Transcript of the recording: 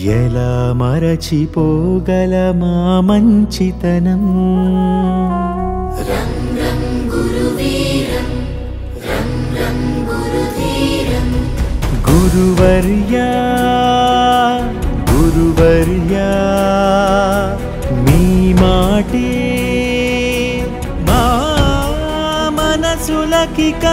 ఎలా మరచిపోగల మా మంచితనం. రం రం గురువీరం రం రం గురుధీరం. గురువర్యా గురువర్యా మీ మాటే మా మనసులకిక